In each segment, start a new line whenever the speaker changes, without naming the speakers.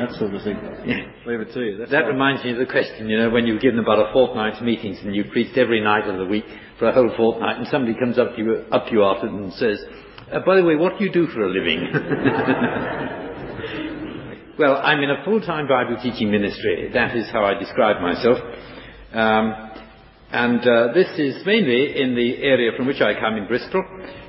that sort of thing. Leave it to you.
That reminds me of the question, when you've given about a fortnight's meetings and you've preached every night of the week for a whole fortnight, and somebody comes up to you after and says, by the way, what do you do for a living? Well, I'm in a full-time Bible teaching ministry. That is how I describe myself. This is mainly in the area from which I come in Bristol.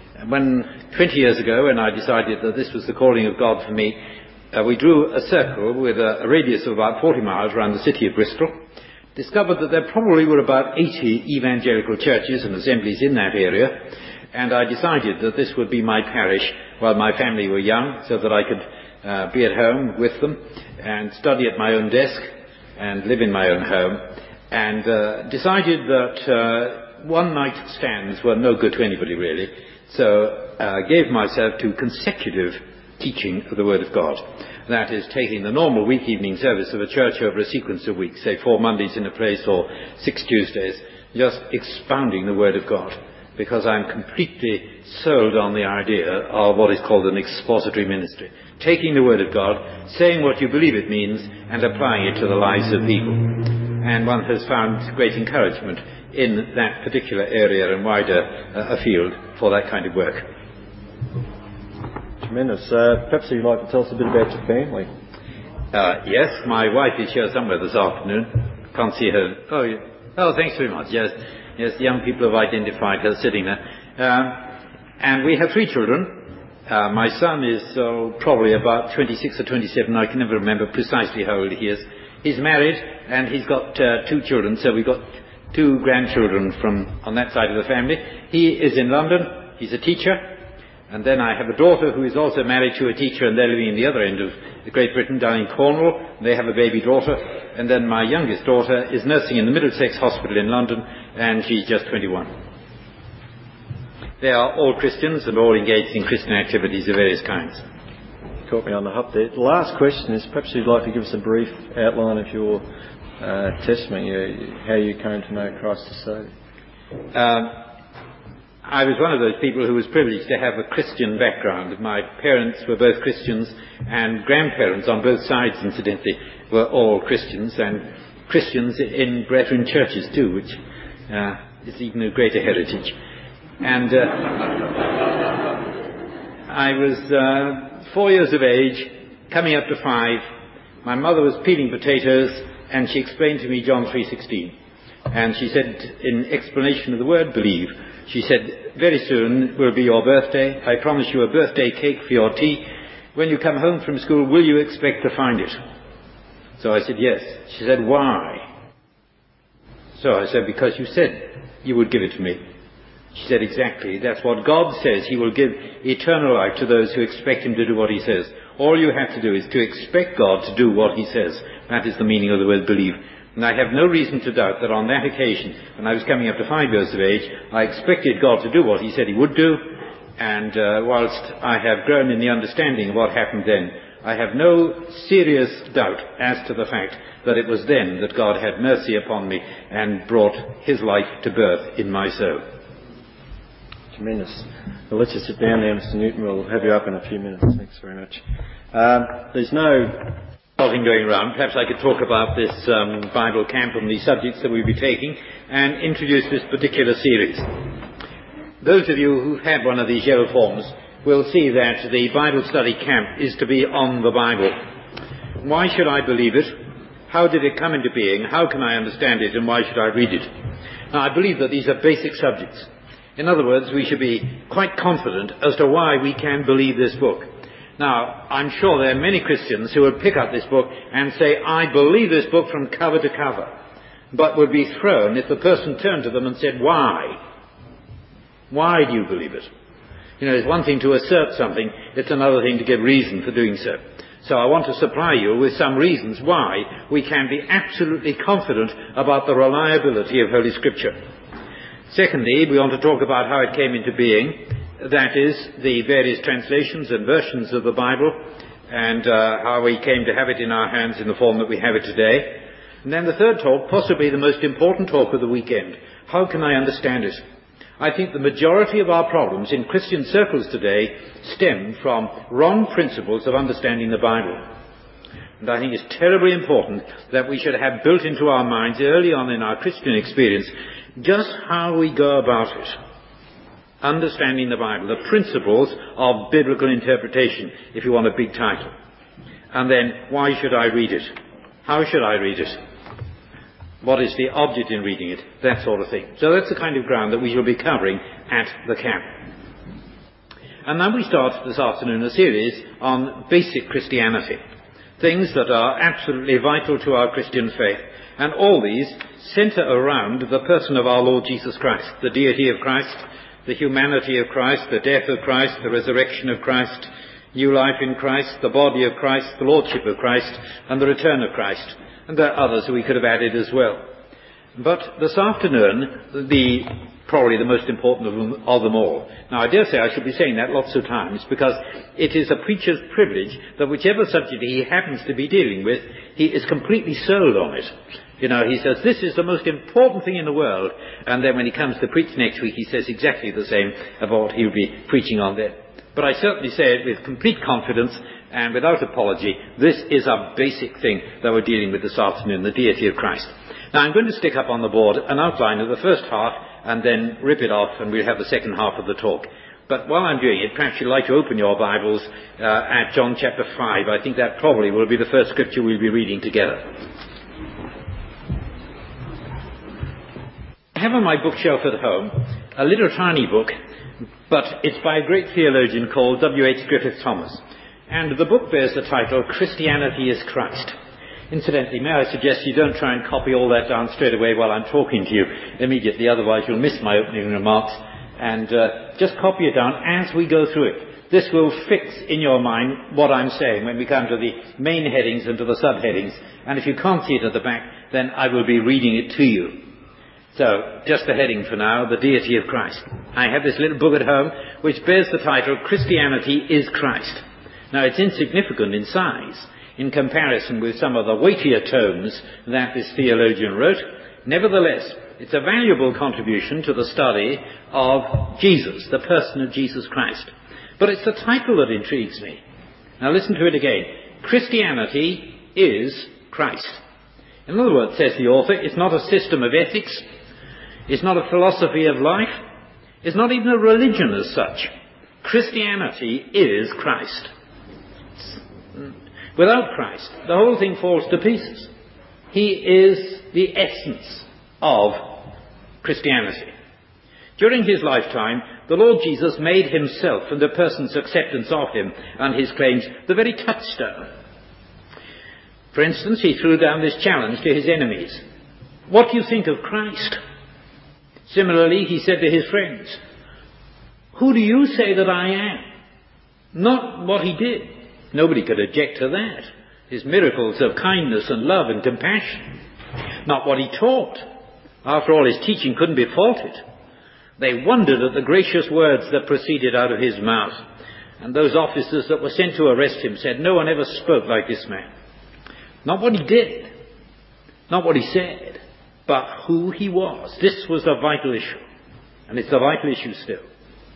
20 years ago, when I decided that this was the calling of God for me, we drew a circle with a radius of about 40 miles around the city of Bristol, discovered that there probably were about 80 evangelical churches and assemblies in that area, and I decided that this would be my parish while my family were young, so that I could be at home with them and study at my own desk and live in my own home, and decided that one-night stands were no good to anybody really, so gave myself to consecutive teaching of the Word of God. That is, taking the normal week evening service of a church over a sequence of weeks, say 4 Mondays in a place or 6 Tuesdays, just expounding the Word of God, because I'm completely sold on the idea of what is called an expository ministry. Taking the Word of God, saying what you believe it means, and applying it to the lives of people. And one has found great encouragement in that particular area and wider afield for that kind of work.
Tremendous. Perhaps you'd like to tell us a bit about your family.
Yes, my wife is here somewhere this afternoon. Can't see her. Oh, thanks very much. Yes, the young people have identified her sitting there. And we have 3 children. My son is probably about 26 or 27. I can never remember precisely how old he is. He's married and he's got 2 children, so we've got 2 grandchildren from on that side of the family. He is in London. He's a teacher. And then I have a daughter who is also married to a teacher, and they're living in the other end of Great Britain, down in Cornwall. They have a baby daughter. And then my youngest daughter is nursing in the Middlesex Hospital in London, and she's just 21. They are all Christians and all engaged in Christian activities of various kinds.
You caught me on the hop there. The last question is, perhaps you'd like to give us a brief outline of your testimony, how you came to know Christ as Saviour.
I was one of those people who was privileged to have a Christian background. My parents were both Christians, and grandparents on both sides, incidentally, were all Christians, and Christians in brethren churches too, which is even a greater heritage. And I was 4 years of age, coming up to 5. My mother was peeling potatoes, and she explained to me John 3:16. And she said, in explanation of the word believe, she said, very soon will be your birthday. I promise you a birthday cake for your tea. When you come home from school, will you expect to find it? So I said, yes. She said, why? So I said, because you said you would give it to me. She said, exactly. That's what God says. He will give eternal life to those who expect Him to do what He says. All you have to do is to expect God to do what He says. That is the meaning of the word believe. And I have no reason to doubt that on that occasion, when I was coming up to 5 years of age, I expected God to do what He said He would do. And whilst I have grown in the understanding of what happened then, I have no serious doubt as to the fact that it was then that God had mercy upon me and brought His life to birth in my soul.
Tremendous. Well, let's just sit down now, Mr. Newton. We'll have you up in a few minutes. Thanks very much. There's no
going around. Perhaps I could talk about this Bible camp and the subjects that we'll be taking and introduce this particular series. Those of you who've had one of these yellow forms will see that the Bible study camp is to be on the Bible. Why should I believe it? How did it come into being? How can I understand it? And why should I read it? Now, I believe that these are basic subjects. In other words, we should be quite confident as to why we can believe this book. Now, I'm sure there are many Christians who would pick up this book and say, I believe this book from cover to cover, but would be thrown if the person turned to them and said, why? Why do you believe it? It's one thing to assert something, it's another thing to give reason for doing so. So I want to supply you with some reasons why we can be absolutely confident about the reliability of Holy Scripture. Secondly, we want to talk about how it came into being. That is, the various translations and versions of the Bible, and how we came to have it in our hands in the form that we have it today. And then the third talk, possibly the most important talk of the weekend. How can I understand it? I think the majority of our problems in Christian circles today stem from wrong principles of understanding the Bible. And I think it's terribly important that we should have built into our minds early on in our Christian experience just how we go about it. Understanding the Bible, the principles of biblical interpretation, if you want a big title. And then, why should I read it? How should I read it? What is the object in reading it? That sort of thing. So that's the kind of ground that we shall be covering at the camp. And now we start this afternoon a series on basic Christianity. Things that are absolutely vital to our Christian faith. And all these centre around the person of our Lord Jesus Christ, the deity of Christ, the humanity of Christ, the death of Christ, the resurrection of Christ, new life in Christ, the body of Christ, the lordship of Christ, and the return of Christ. And there are others we could have added as well. But this afternoon, probably the most important of them all. Now, I dare say I should be saying that lots of times, because it is a preacher's privilege that whichever subject he happens to be dealing with, he is completely sold on it. You know, he says, this is the most important thing in the world, and then when he comes to preach next week, he says exactly the same about what he'll be preaching on then. But I certainly say it with complete confidence and without apology, this is a basic thing that we're dealing with this afternoon, the deity of Christ. Now, I'm going to stick up on the board an outline of the first half and then rip it off, and we'll have the second half of the talk. But while I'm doing it, perhaps you'd like to open your Bibles at John chapter 5. I think that probably will be the first scripture we'll be reading together. I have on my bookshelf at home a little tiny book, but it's by a great theologian called W.H. Griffith Thomas. And the book bears the title, Christianity is Christ. Incidentally, may I suggest you don't try and copy all that down straight away while I'm talking to you immediately, otherwise you'll miss my opening remarks, and just copy it down as we go through it. This will fix in your mind what I'm saying when we come to the main headings and to the subheadings, and if you can't see it at the back, then I will be reading it to you. So, just the heading for now, the deity of Christ. I have this little book at home which bears the title, Christianity is Christ. Now, it's insignificant in size in comparison with some of the weightier tomes that this theologian wrote. Nevertheless, it's a valuable contribution to the study of Jesus, the person of Jesus Christ. But it's the title that intrigues me. Now listen to it again. Christianity is Christ. In other words, says the author, it's not a system of ethics. It's not a philosophy of life. It's not even a religion as such. Christianity is Christ. Without Christ, the whole thing falls to pieces. He is the essence of Christianity. During his lifetime, the Lord Jesus made himself and the person's acceptance of him and his claims the very touchstone. For instance, he threw down this challenge to his enemies. What do you think of Christ? Similarly, he said to his friends, who do you say that I am? Not what he did. Nobody could object to that. His miracles of kindness and love and compassion. Not what he taught. After all, his teaching couldn't be faulted. They wondered at the gracious words that proceeded out of his mouth. And those officers that were sent to arrest him said, no one ever spoke like this man. Not what he did. Not what he said. But who he was. This was a vital issue. And it's a vital issue still.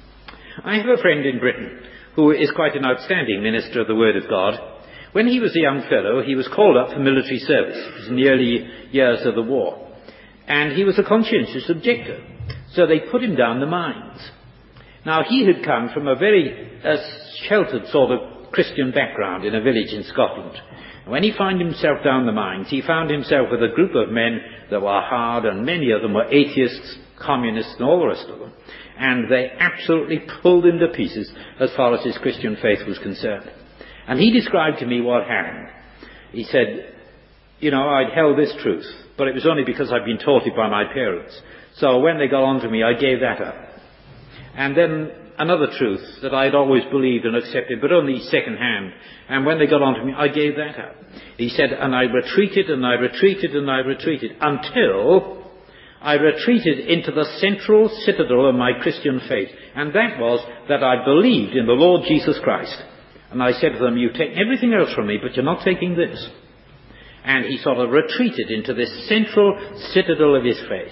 I have a friend in Britain who is quite an outstanding minister of the Word of God. When he was a young fellow, he was called up for military service. It was in the early years of the war. And he was a conscientious objector. So they put him down the mines. Now, he had come from a very sheltered sort of Christian background in a village in Scotland. When he found himself down the mines, he found himself with a group of men that were hard, and many of them were atheists, communists, and all the rest of them. And they absolutely pulled him to pieces as far as his Christian faith was concerned. And he described to me what happened. He said, you know, I'd held this truth, but it was only because I'd been taught it by my parents. So when they got on to me, I gave that up. And then another truth that I'd always believed and accepted, but only second hand. And when they got on to me, I gave that up. He said, and I retreated and I retreated and I retreated until I retreated into the central citadel of my Christian faith. And that was that I believed in the Lord Jesus Christ. And I said to them, you've taken everything else from me, but you're not taking this. And he sort of retreated into this central citadel of his faith.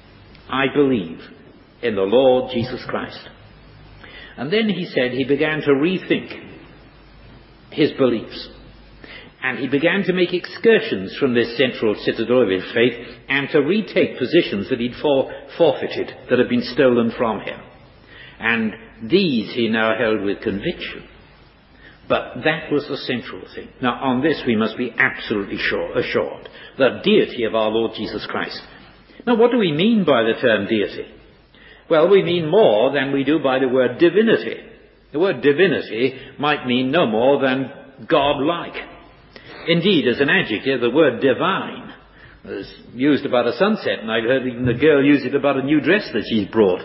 I believe in the Lord Jesus Christ. And then he said he began to rethink his beliefs. And he began to make excursions from this central citadel of his faith and to retake positions that he'd forfeited, that had been stolen from him. And these he now held with conviction. But that was the central thing. Now, on this we must be absolutely assured. The deity of our Lord Jesus Christ. Now, what do we mean by the term deity? Well, we mean more than we do by the word divinity. The word divinity might mean no more than God-like. Indeed, as an adjective, the word divine is used about a sunset, and I've heard even the girl use it about a new dress that she's bought.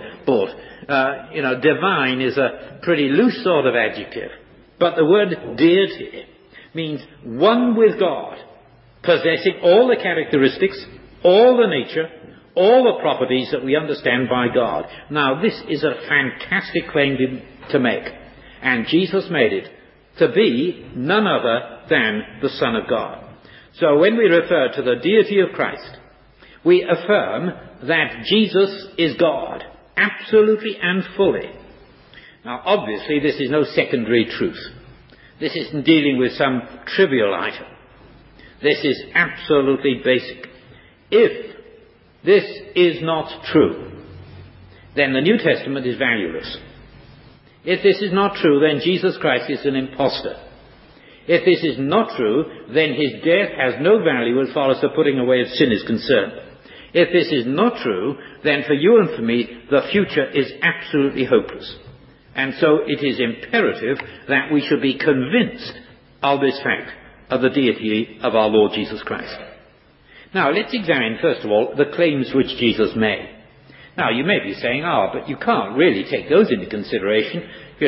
Divine is a pretty loose sort of adjective. But the word deity means one with God, possessing all the characteristics, all the nature, all the properties that we understand by God. Now, this is a fantastic claim to make. And Jesus made it to be none other than the Son of God. So when we refer to the deity of Christ, we affirm that Jesus is God, absolutely and fully. Now, obviously, this is no secondary truth. This isn't dealing with some trivial item. This is absolutely basic. If this is not true, then the New Testament is valueless. If this is not true, then Jesus Christ is an impostor. If this is not true, then his death has no value as far as the putting away of sin is concerned. If this is not true, then for you and for me, the future is absolutely hopeless. And so it is imperative that we should be convinced of this fact, of the deity of our Lord Jesus Christ. Now, let's examine, first of all, the claims which Jesus made. Now, you may be saying, but you can't really take those into consideration.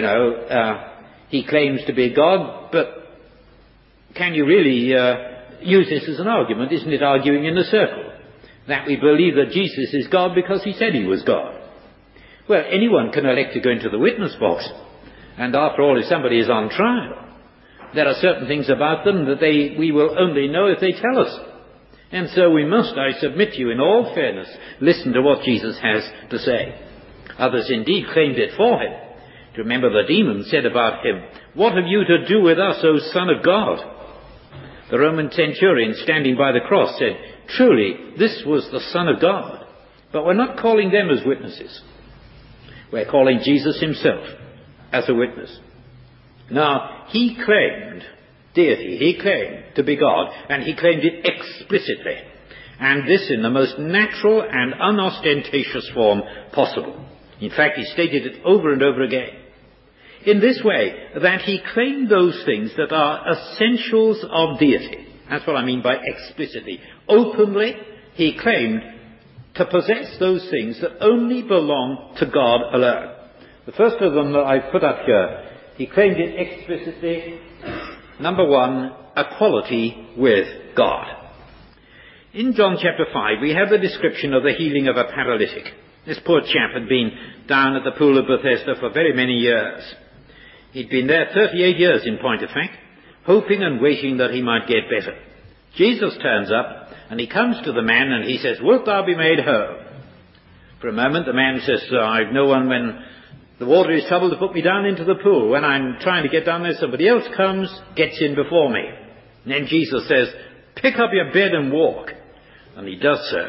He claims to be God, but can you really use this as an argument? Isn't it arguing in a circle? That we believe that Jesus is God because he said he was God. Well, anyone can elect to go into the witness box. And after all, if somebody is on trial, there are certain things about them that we will only know if they tell us. And so we must, I submit to you in all fairness, listen to what Jesus has to say. Others indeed claimed it for him. Do you remember the demon said about him, "What have you to do with us, O Son of God?" The Roman centurion standing by the cross said, "Truly, this was the Son of God." But we're not calling them as witnesses. We're calling Jesus himself as a witness. Now, he claimed deity. He claimed to be God, and he claimed it explicitly. And this in the most natural and unostentatious form possible. In fact, he stated it over and over again. In this way, that he claimed those things that are essentials of deity. That's what I mean by explicitly. Openly, he claimed to possess those things that only belong to God alone. The first of them that I've put up here, he claimed it explicitly. Number one, equality with God. In John chapter 5, we have the description of the healing of a paralytic. This poor chap had been down at the pool of Bethesda for very many years. He'd been there 38 years in point of fact, hoping and waiting that he might get better. Jesus turns up, and he comes to the man and he says, "Wilt thou be made whole?" For a moment the man says, "I've no one when the water is troubled to put me down into the pool. When I'm trying to get down there, somebody else comes, gets in before me." And then Jesus says, "Pick up your bed and walk." And he does so.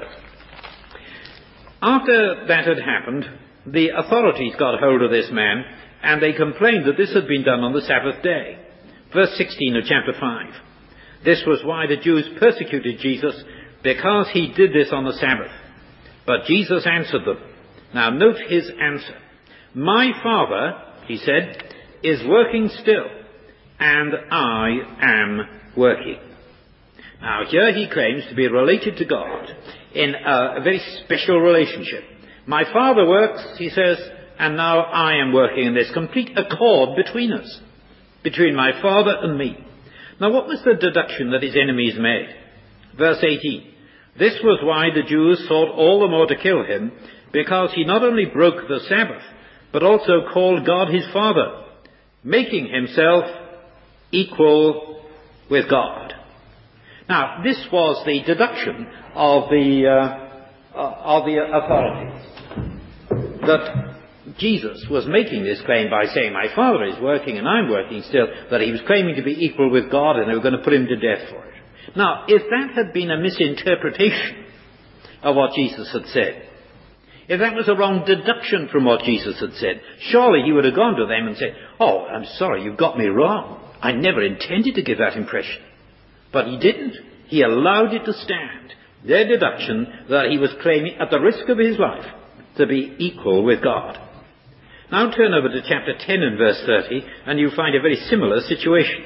After that had happened, the authorities got hold of this man, and they complained that this had been done on the Sabbath day. Verse 16 of chapter 5. This was why the Jews persecuted Jesus, because he did this on the Sabbath. But Jesus answered them. Now note his answer. "My Father," he said, "is working still, and I am working." Now here he claims to be related to God in a very special relationship. My Father works, he says, and now I am working, and there's complete accord between us, between my Father and me. Now what was the deduction that his enemies made? Verse 18. "This was why the Jews sought all the more to kill him, because he not only broke the Sabbath, but also called God his Father, making himself equal with God." Now, this was the deduction of the authorities, that Jesus was making this claim by saying, my Father is working and I'm working still, that he was claiming to be equal with God and they were going to put him to death for it. Now, if that had been a misinterpretation of what Jesus had said, if that was a wrong deduction from what Jesus had said, surely he would have gone to them and said, oh, I'm sorry, you've got me wrong. I never intended to give that impression. But he didn't. He allowed it to stand. Their deduction that he was claiming, at the risk of his life, to be equal with God. Now turn over to chapter 10 and verse 30, and you'll find a very similar situation.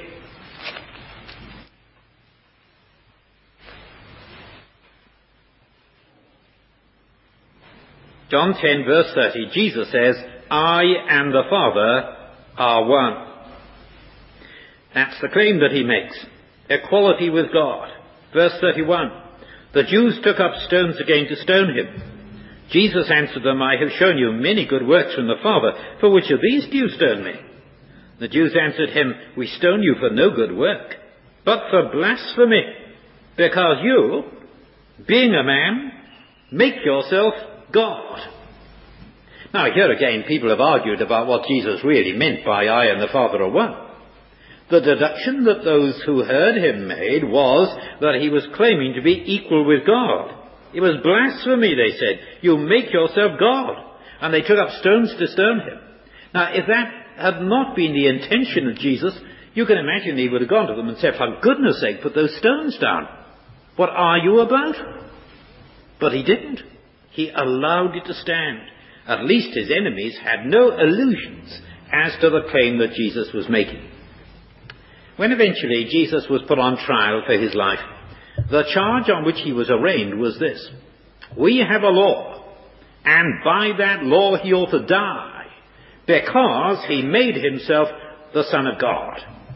John 10 verse 30, Jesus says, I and the Father are one. That's the claim that he makes. Equality with God. Verse 31, the Jews took up stones again to stone him. Jesus answered them, I have shown you many good works from the Father. For which of these do you stone me? The Jews answered him, we stone you for no good work, but for blasphemy, because you, being a man, make yourself God. Now here again people have argued about what Jesus really meant by I and the Father are one. The deduction that those who heard him made was that he was claiming to be equal with God. It was blasphemy, they said. You make yourself God. And they took up stones to stone him. Now, if that had not been the intention of Jesus, you can imagine he would have gone to them and said, for goodness sake, put those stones down. What are you about? But he didn't. He allowed it to stand. At least his enemies had no illusions as to the claim that Jesus was making. When eventually Jesus was put on trial for his life, the charge on which he was arraigned was this: we have a law, and by that law he ought to die, because he made himself the Son of God.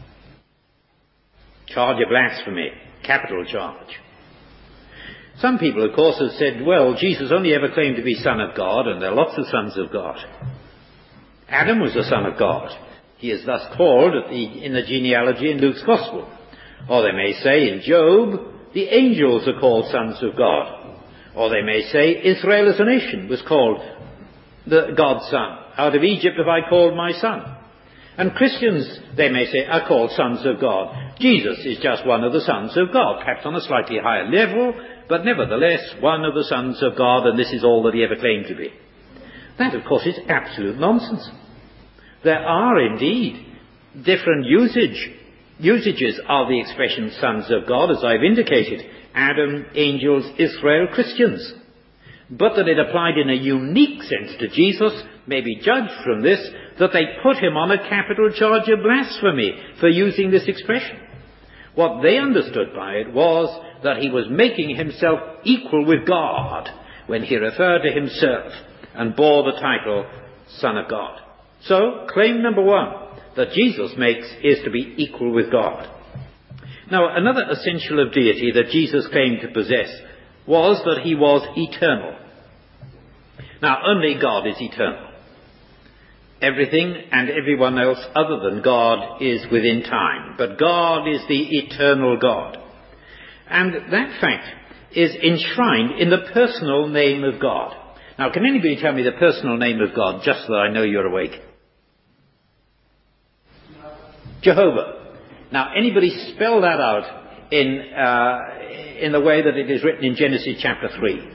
Charge of blasphemy, capital charge. Some people, of course, have said, well, Jesus only ever claimed to be Son of God, and there are lots of sons of God. Adam was the Son of God. He is thus called in the genealogy in Luke's Gospel. Or they may say in Job, the angels are called sons of God. Or they may say Israel as a nation was called God's son. Out of Egypt have I called my son. And Christians, they may say, are called sons of God. Jesus is just one of the sons of God, perhaps on a slightly higher level, but nevertheless one of the sons of God, and this is all that he ever claimed to be. That, of course, is absolute nonsense. There are indeed different usages of the expression sons of God, as I've indicated. Adam, angels, Israel, Christians. But that it applied in a unique sense to Jesus may be judged from this, that they put him on a capital charge of blasphemy for using this expression. What they understood by it was that he was making himself equal with God when he referred to himself and bore the title Son of God. So, claim number one that Jesus makes is to be equal with God. Now, another essential of deity that Jesus claimed to possess was that he was eternal. Now, only God is eternal. Everything and everyone else other than God is within time, but God is the eternal God. And that fact is enshrined in the personal name of God. Now, can anybody tell me the personal name of God, just so that I know you're awake? Jehovah. Now, anybody spell that out in the way that it is written in Genesis chapter 3?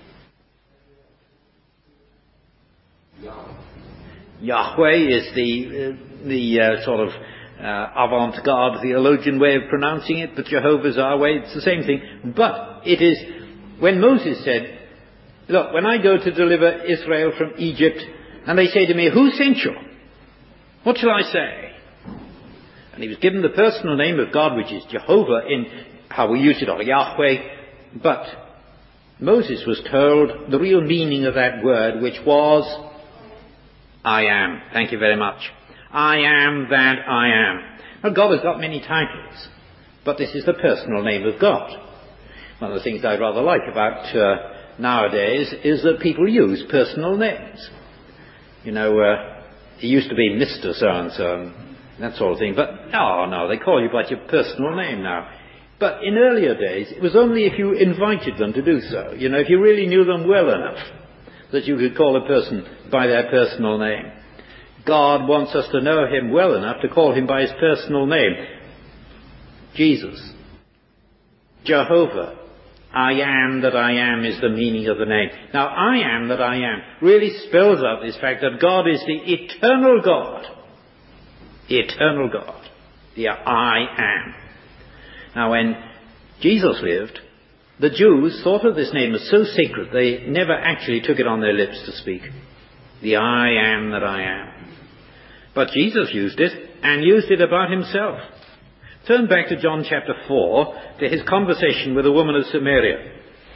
Yahweh is the sort of avant-garde theologian way of pronouncing it, but Jehovah's our way. It's the same thing. But it is, when Moses said, look, when I go to deliver Israel from Egypt, and they say to me, who sent you? What shall I say? And he was given the personal name of God, which is Jehovah in how we use it, or Yahweh. But Moses was told the real meaning of that word, which was, I am. Thank you very much. I am that I am. Now, God has got many titles, but this is the personal name of God. One of the things I rather like about nowadays is that people use personal names. You know, it used to be Mr. So-and-so, that sort of thing. But, no, they call you by your personal name now. But in earlier days, it was only if you invited them to do so. You know, if you really knew them well enough, that you could call a person by their personal name. God wants us to know him well enough to call him by his personal name. Jesus. Jehovah. I am that I am is the meaning of the name. Now, I am that I am really spells out this fact that God is the eternal God. The eternal God. The I am. Now, when Jesus lived, the Jews thought of this name as so sacred they never actually took it on their lips to speak. The I am that I am. But Jesus used it, and used it about himself. Turn back to John chapter 4, to his conversation with the woman of Samaria.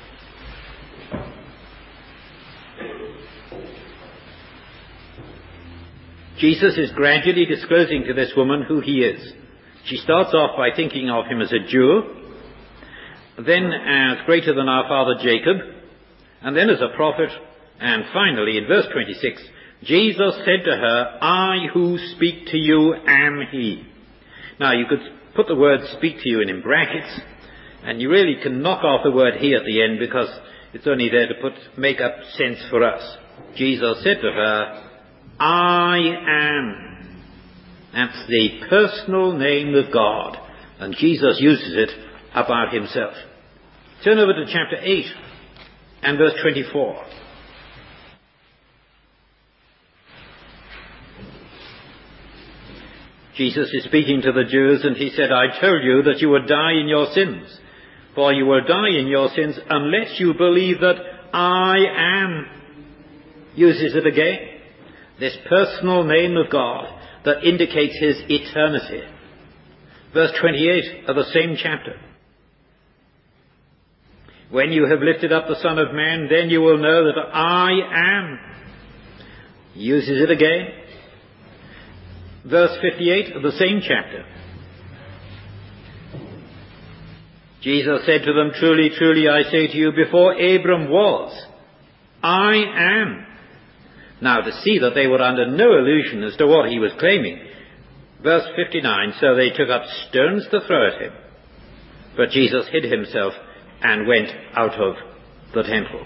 Jesus is gradually disclosing to this woman who he is. She starts off by thinking of him as a Jew, then as greater than our father Jacob, and then as a prophet, and finally in verse 26, Jesus said to her, I who speak to you am he. Now you could put the word speak to you in brackets, and you really can knock off the word he at the end because it's only there to make up sense for us. Jesus said to her, I am. That's the personal name of God, and Jesus uses it about himself. Turn over to chapter 8 and verse 24. Jesus is speaking to the Jews, and he said, I told you that you would die in your sins, for you will die in your sins unless you believe that I am. Uses it again. This personal name of God that indicates his eternity. Verse 28 of the same chapter. When you have lifted up the Son of Man, then you will know that I am. Uses it again. Verse 58 of the same chapter. Jesus said to them, Truly, truly, I say to you, before Abram was, I am. Now, to see that they were under no illusion as to what he was claiming, verse 59, so they took up stones to throw at him. But Jesus hid himself and went out of the temple.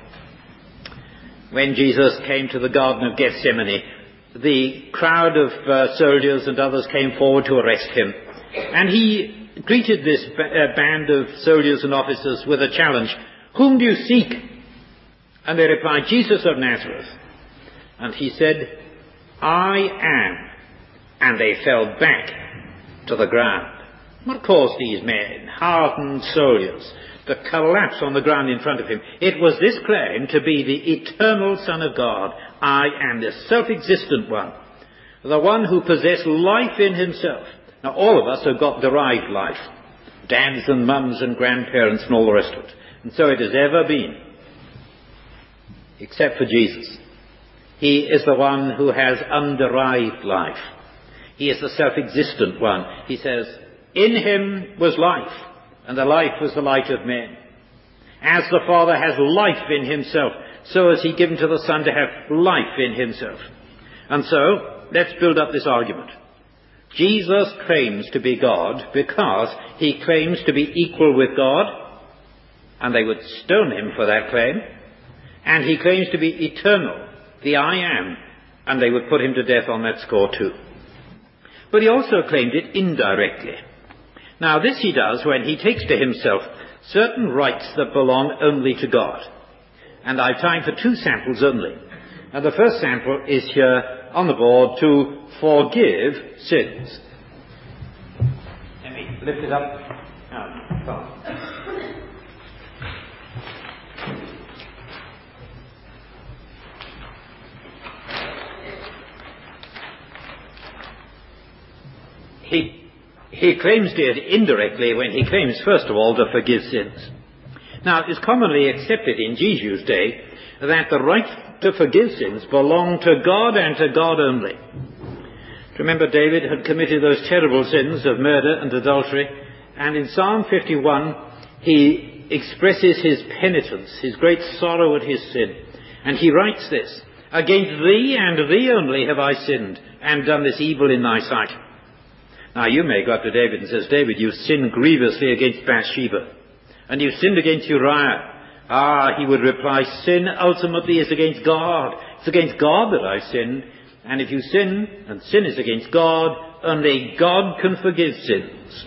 When Jesus came to the Garden of Gethsemane, the crowd of soldiers and others came forward to arrest him. And he greeted this band of soldiers and officers with a challenge. Whom do you seek? And they replied, Jesus of Nazareth. And he said, I am. And they fell back to the ground. What caused these men, hardened soldiers, to collapse on the ground in front of him? It was this claim to be the eternal Son of God. I am the self-existent one, the one who possessed life in himself. Now all of us have got derived life, dads and mums and grandparents and all the rest of it. And so it has ever been, except for Jesus. He is the one who has underived life. He is the self-existent one. He says, in him was life, and the life was the light of men. As the Father has life in himself, so has he given to the Son to have life in himself. And so, let's build up this argument. Jesus claims to be God because he claims to be equal with God, and they would stone him for that claim. And he claims to be eternal, the I am, and they would put him to death on that score too. But he also claimed it indirectly. Now this he does when he takes to himself certain rights that belong only to God. And I've time for two samples only. And the first sample is here on the board, to forgive sins. Let me lift it up. He claims it indirectly when he claims, first of all, to forgive sins. Now, it is commonly accepted in Jesus' day that the right to forgive sins belonged to God and to God only. Remember, David had committed those terrible sins of murder and adultery, and in Psalm 51 he expresses his penitence, his great sorrow at his sin. And he writes this, Against thee and thee only have I sinned, and done this evil in thy sight. Now you may go up to David and says, David, you've sinned grievously against Bathsheba, and you've sinned against Uriah, He would reply, sin ultimately is against God. It's against God that I've sinned. And if you sin, and sin is against God, only God can forgive sins.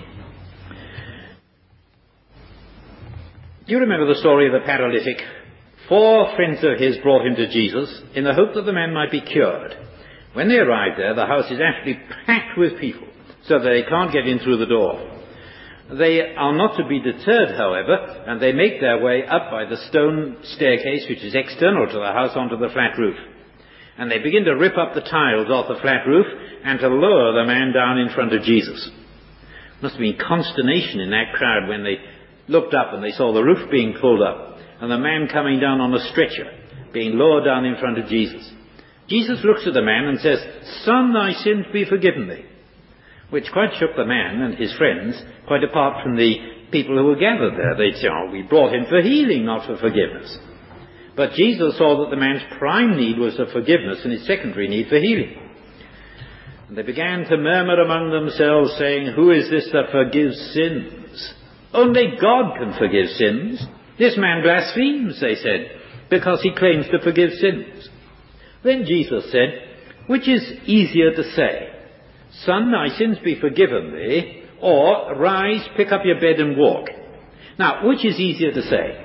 Do you remember the story of the paralytic? 4 friends of his brought him to Jesus in the hope that the man might be cured. When they arrived there, the house is actually packed with people, so that they can't get in through the door. They are not to be deterred, however, and they make their way up by the stone staircase, which is external to the house, onto the flat roof. And they begin to rip up the tiles off the flat roof and to lower the man down in front of Jesus. Must have been consternation in that crowd when they looked up and they saw the roof being pulled up and the man coming down on a stretcher, being lowered down in front of Jesus. Jesus looks at the man and says, "Son, thy sins be forgiven thee," which quite shook the man and his friends, quite apart from the people who were gathered there. They'd say, "Oh, we brought him for healing, not for forgiveness." But Jesus saw that the man's prime need was for forgiveness and his secondary need for healing. And they began to murmur among themselves, saying, "Who is this that forgives sins? Only God can forgive sins. This man blasphemes," they said, "because he claims to forgive sins." Then Jesus said, "Which is easier to say, 'Son, thy sins be forgiven thee,' or 'Rise, pick up your bed and walk'?" Now, which is easier to say?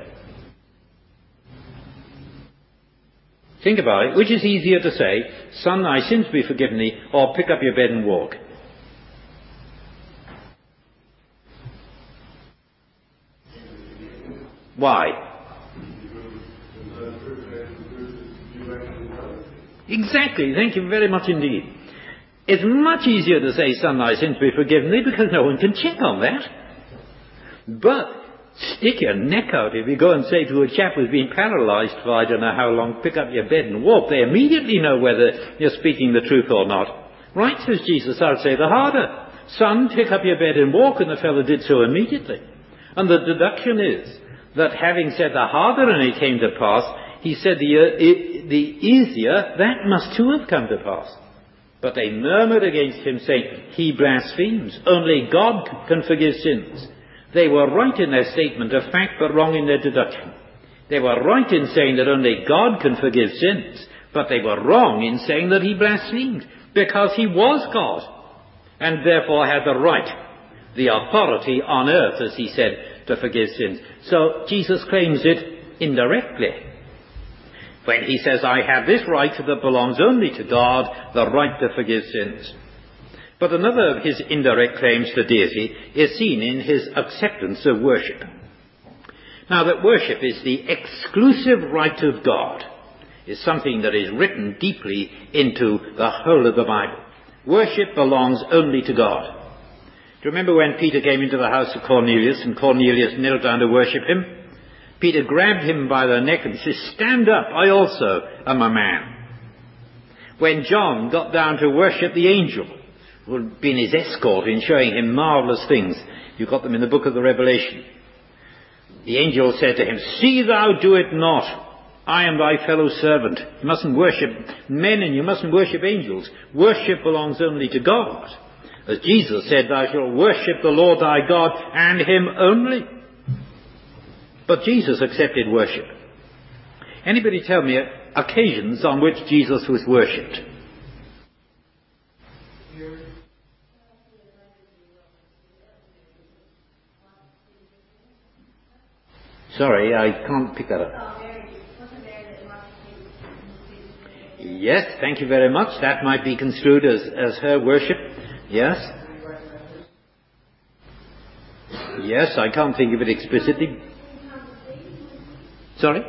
Think about it. Which is easier to say, "Son, thy sins be forgiven thee," or "Pick up your bed and walk"? Why? Exactly. Thank you very much indeed. It's much easier to say, "Son, thy sins be forgiven thee," because no one can check on that. But stick your neck out if you go and say to a chap who's been paralysed for I don't know how long, "Pick up your bed and walk." They immediately know whether you're speaking the truth or not. "Right," says Jesus, "I'll say the harder. 'Son, pick up your bed and walk,' and the fellow did so immediately." And the deduction is that having said the harder and it came to pass, he said the easier, that must too have come to pass. But they murmured against him, saying, "He blasphemes. Only God can forgive sins." They were right in their statement of fact, but wrong in their deduction. They were right in saying that only God can forgive sins, but they were wrong in saying that he blasphemed, because he was God, and therefore had the right, the authority on earth, as he said, to forgive sins. So Jesus claims it indirectly when he says, "I have this right that belongs only to God, the right to forgive sins." But another of his indirect claims to deity is seen in his acceptance of worship. Now, that worship is the exclusive right of God is something that is written deeply into the whole of the Bible. Worship belongs only to God. Do you remember when Peter came into the house of Cornelius and Cornelius knelt down to worship him? Peter grabbed him by the neck and said, "Stand up, I also am a man." When John got down to worship the angel, who had been his escort in showing him marvellous things, you've got them in the book of the Revelation, the angel said to him, "See thou do it not. I am thy fellow servant." You mustn't worship men and you mustn't worship angels. Worship belongs only to God. As Jesus said, "Thou shalt worship the Lord thy God and him only." But Jesus accepted worship. Anybody tell me occasions on which Jesus was worshipped? Sorry, I can't pick that up. Yes, thank you very much. That might be construed as her worship. Yes. Yes, I can't think of it explicitly. Sorry?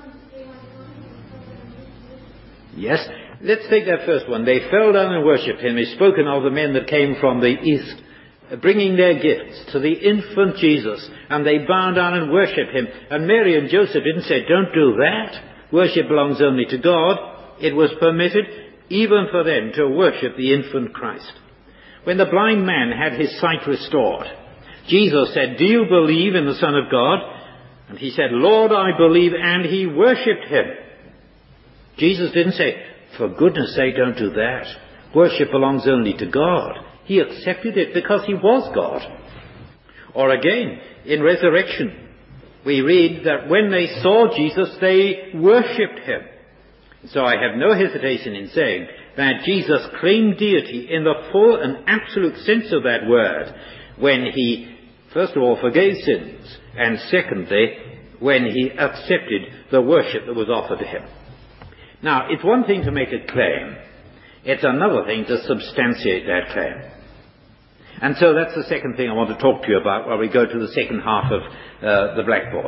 Yes. Let's take that first one. They fell down and worshipped him. He's spoken of the men that came from the east, bringing their gifts to the infant Jesus, and they bowed down and worshipped him. And Mary and Joseph didn't say, "Don't do that. Worship belongs only to God." It was permitted even for them to worship the infant Christ. When the blind man had his sight restored, Jesus said, "Do you believe in the Son of God?" And he said, "Lord, I believe," and he worshipped him. Jesus didn't say, "For goodness sake, don't do that. Worship belongs only to God." He accepted it because he was God. Or again, in resurrection, we read that when they saw Jesus, they worshipped him. So I have no hesitation in saying that Jesus claimed deity in the full and absolute sense of that word when he, first of all, forgave sins, and secondly, when he accepted the worship that was offered to him. Now, it's one thing to make a claim. It's another thing to substantiate that claim. And so that's the second thing I want to talk to you about while we go to the second half of the blackboard.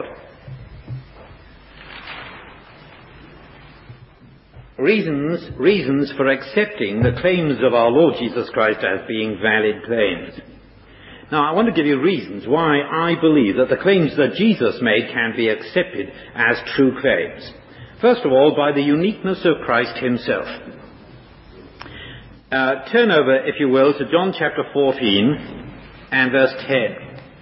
Reasons for accepting the claims of our Lord Jesus Christ as being valid claims. Now, I want to give you reasons why I believe that the claims that Jesus made can be accepted as true claims. First of all, by the uniqueness of Christ himself. Turn over, if you will, to John chapter 14 and verse 10.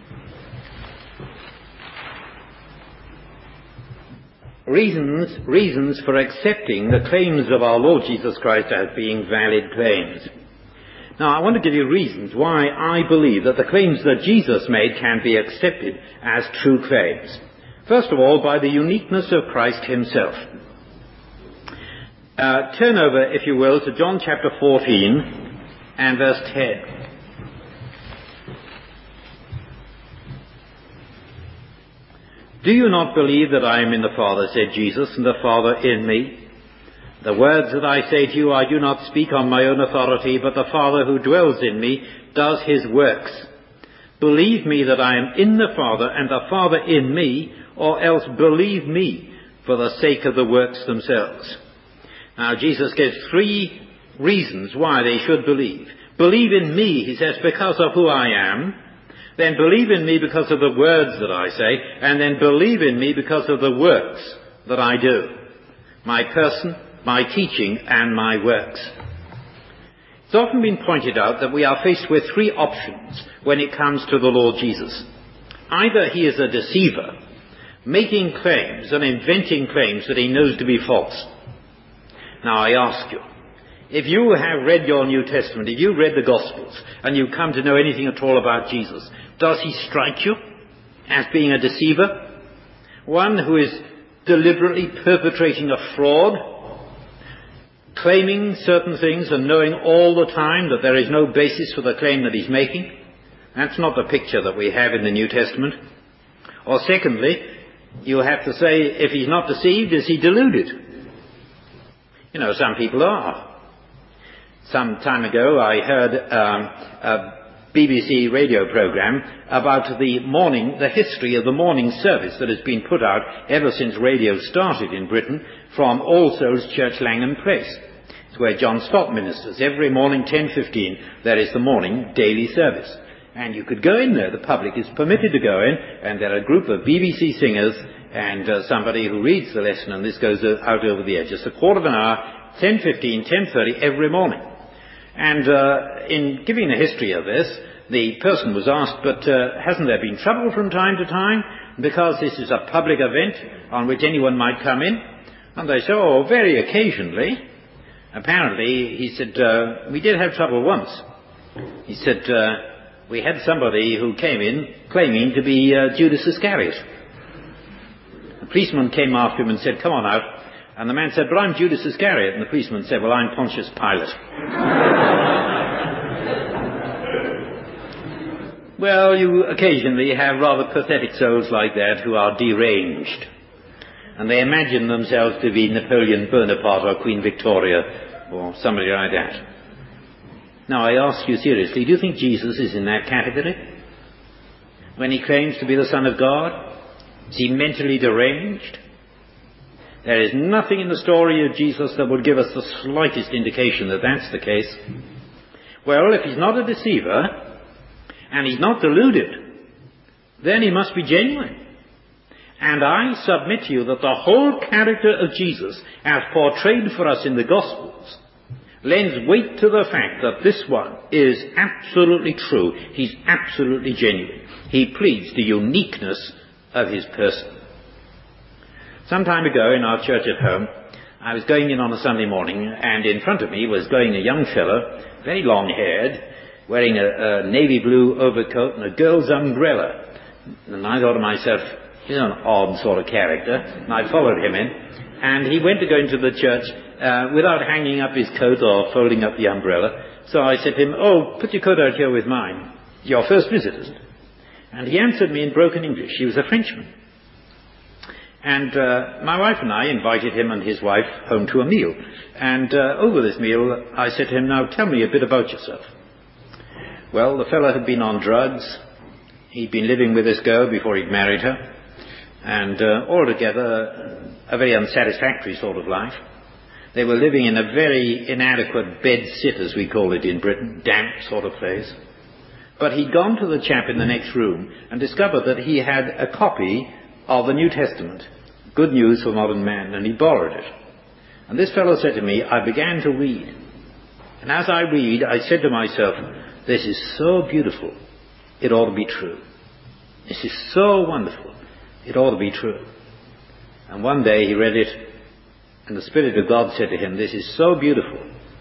Reasons for accepting the claims of our Lord Jesus Christ as being valid claims. Now, I want to give you reasons why I believe that the claims that Jesus made can be accepted as true claims. First of all, by the uniqueness of Christ himself. Turn over, if you will, to John chapter 14 and verse 10. Do you not believe that I am in the Father, said Jesus, and the Father in me? The words that I say to you I do not speak on my own authority, but the Father who dwells in me does his works. Believe me that I am in the Father and the Father in me, or else believe me for the sake of the works themselves. Now Jesus gives three reasons why they should believe. Believe in me, he says, because of who I am. Then believe in me because of the words that I say, and then believe in me because of the works that I do. My person, my teaching, and my works. It's often been pointed out that we are faced with three options when it comes to the Lord Jesus. Either he is a deceiver, making claims and inventing claims that he knows to be false. Now I ask you, if you have read your New Testament, if you've read the Gospels, and you come to know anything at all about Jesus, does he strike you as being a deceiver? One who is deliberately perpetrating a fraud, claiming certain things and knowing all the time that there is no basis for the claim that he's making? That's not the picture that we have in the New Testament. Or secondly, you have to say, if he's not deceived, is he deluded? You know, some people are. Some time ago I heard a BBC radio program about the history of the morning service that has been put out ever since radio started in Britain from All Souls Church, Langham Place. It's where John Stott ministers. Every morning, 10:15, there is the morning daily service. And you could go in there, the public is permitted to go in, and there are a group of BBC singers and somebody who reads the lesson, and this goes out over the edge. Just a quarter of an hour, 10:15, 10:30 every morning. And in giving the history of this, the person was asked, but hasn't there been trouble from time to time? Because this is a public event on which anyone might come in. And they said, oh, very occasionally. Apparently, he said, we did have trouble once. He said, we had somebody who came in claiming to be Judas Iscariot. A policeman came after him and said, come on out. And the man said, but I'm Judas Iscariot. And the policeman said, well, I'm Pontius Pilate. Well, you occasionally have rather pathetic souls like that who are deranged. And they imagine themselves to be Napoleon Bonaparte or Queen Victoria or somebody like that. Now, I ask you seriously, do you think Jesus is in that category? When he claims to be the Son of God? Is he mentally deranged? There is nothing in the story of Jesus that would give us the slightest indication that that's the case. Well, if he's not a deceiver, and he's not deluded, then he must be genuine. And I submit to you that the whole character of Jesus, as portrayed for us in the Gospels, lends weight to the fact that this one is absolutely true. He's absolutely genuine. He pleads the uniqueness of his person. Some time ago in our church at home, I was going in on a Sunday morning, and in front of me was going a young fellow, very long-haired, wearing a navy blue overcoat and a girl's umbrella. And I thought to myself, He's an odd sort of character, and I followed him in, and he went to go into the church without hanging up his coat or folding up the umbrella. So I said to him, "Oh, put your coat out here with mine. Your first visit, isn't it?" And he answered me in broken English. He was a Frenchman. And my wife and I invited him and his wife home to a meal. And over this meal, I said to him, "Now tell me a bit about yourself." Well, the fellow had been on drugs. He'd been living with this girl before he'd married her. And altogether, a very unsatisfactory sort of life. They were living in a very inadequate bed-sit, as we call it in Britain, damp sort of place. But he'd gone to the chap in the next room and discovered that he had a copy of the New Testament, Good News for Modern Man, and he borrowed it. And this fellow said to me, I began to read. And as I read, I said to myself, this is so beautiful, it ought to be true. This is so wonderful, it ought to be true. And one day he read it, and the Spirit of God said to him, this is so beautiful,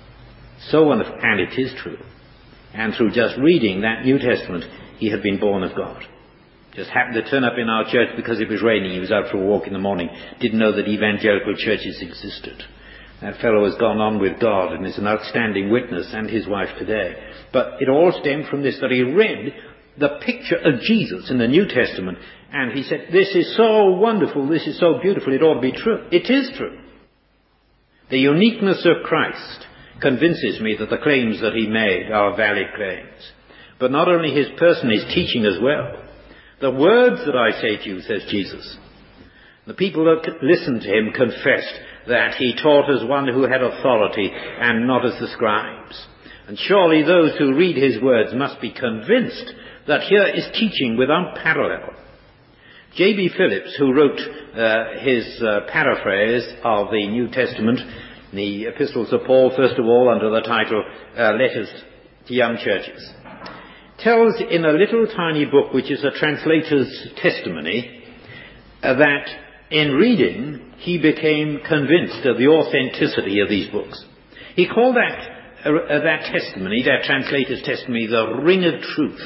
so wonderful, and it is true. And through just reading that New Testament, he had been born of God. Just happened to turn up in our church because it was raining. He was out for a walk in the morning. Didn't know that evangelical churches existed. That fellow has gone on with God and is an outstanding witness, and his wife today. But it all stemmed from this, that he read the picture of Jesus in the New Testament, and he said, this is so wonderful, this is so beautiful, it ought to be true. It is true. The uniqueness of Christ convinces me that the claims that he made are valid claims. But not only his person, his teaching as well. The words that I say to you, says Jesus. The people that listened to him confessed that he taught as one who had authority and not as the scribes. And surely those who read his words must be convinced that here is teaching without parallel. J.B. Phillips, who wrote his paraphrase of the New Testament, the Epistles of Paul, first of all, under the title Letters to Young Churches, tells in a little tiny book, which is a translator's testimony, that in reading he became convinced of the authenticity of these books. He called that testimony, that translator's testimony, the ring of truth.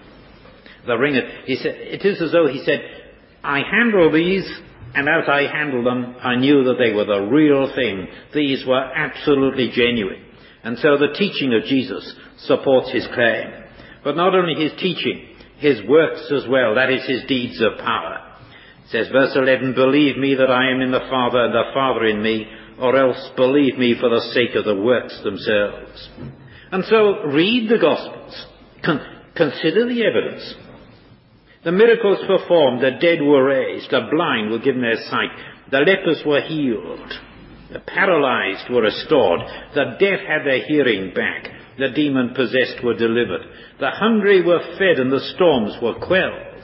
The ring of, he said, it is as though he said, I handle these, and as I handled them, I knew that they were the real thing. These were absolutely genuine. And so the teaching of Jesus supports his claim. But not only his teaching, his works as well, that is his deeds of power. It says, verse 11, believe me that I am in the Father and the Father in me, or else believe me for the sake of the works themselves. And so read the Gospels. Consider the evidence. The miracles performed, the dead were raised, the blind were given their sight, the lepers were healed, the paralyzed were restored, the deaf had their hearing back, the demon-possessed were delivered, the hungry were fed, and the storms were quelled.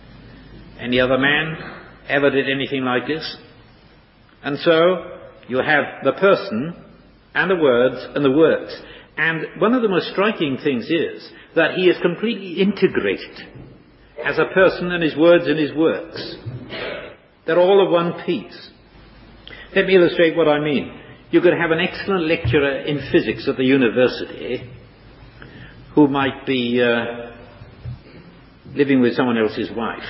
Any other man ever did anything like this? And so you have the person and the words and the works. And one of the most striking things is that he is completely integrated as a person, and his words and his works. They're all of one piece. Let me illustrate what I mean. You could have an excellent lecturer in physics at the university who might be living with someone else's wife.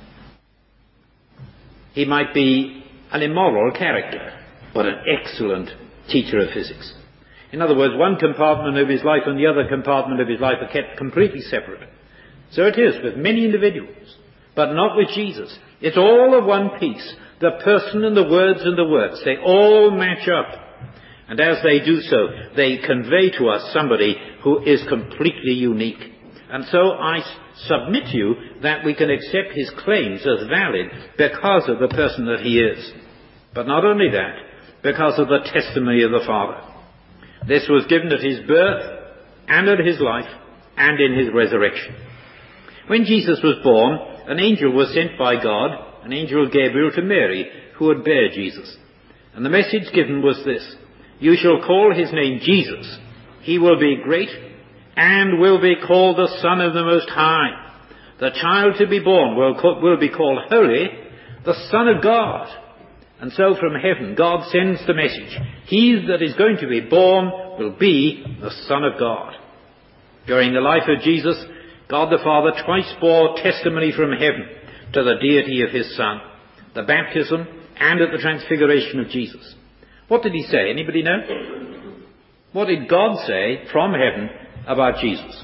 He might be an immoral character, but an excellent teacher of physics. In other words, one compartment of his life and the other compartment of his life are kept completely separate. So it is with many individuals, but not with Jesus. It's all of one piece. The person and the words and the works, they all match up. And as they do so, they convey to us somebody who is completely unique. And so I submit to you that we can accept his claims as valid because of the person that he is. But not only that, because of the testimony of the Father. This was given at his birth and at his life and in his resurrection. When Jesus was born, an angel was sent by God, an angel Gabriel, to Mary, who would bear Jesus. And the message given was this: you shall call his name Jesus. He will be great and will be called the Son of the Most High. The child to be born will be called Holy, the Son of God. And so from heaven, God sends the message. He that is going to be born will be the Son of God. During the life of Jesus, God the Father twice bore testimony from heaven to the deity of his Son, the baptism and at the transfiguration of Jesus. What did he say? Anybody know? What did God say from heaven about Jesus?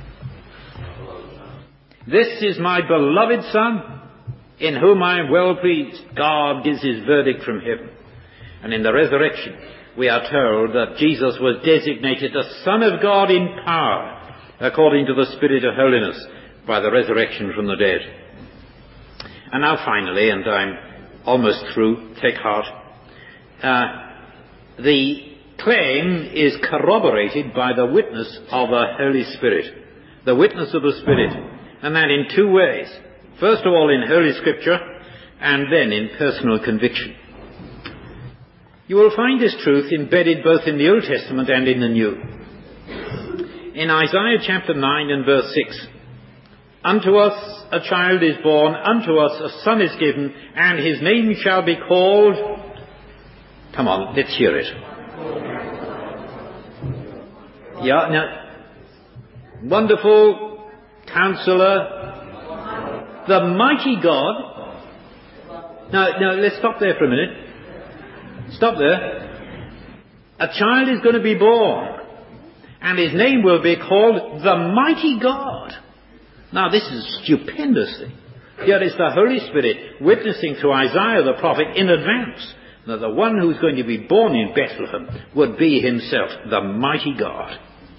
This is my beloved Son, in whom I am well pleased. God gives his verdict from heaven. And in the resurrection, we are told that Jesus was designated the Son of God in power, according to the Spirit of holiness, by the resurrection from the dead. And now finally, and I'm almost through, take heart, the claim is corroborated by the witness of the Holy Spirit, the witness of the Spirit, and that in two ways. First of all in Holy Scripture, and then in personal conviction. You will find this truth embedded both in the Old Testament and in the New. In Isaiah chapter 9 and verse 6, unto us a child is born, unto us a son is given, and his name shall be called... Come on, let's hear it. Yeah, now, Wonderful Counselor, the Mighty God. Now, let's stop there for a minute. Stop there. A child is going to be born, and his name will be called the Mighty God. Now, this is stupendous thing. Here is the Holy Spirit witnessing to Isaiah the prophet in advance that the one who's going to be born in Bethlehem would be himself the Mighty God.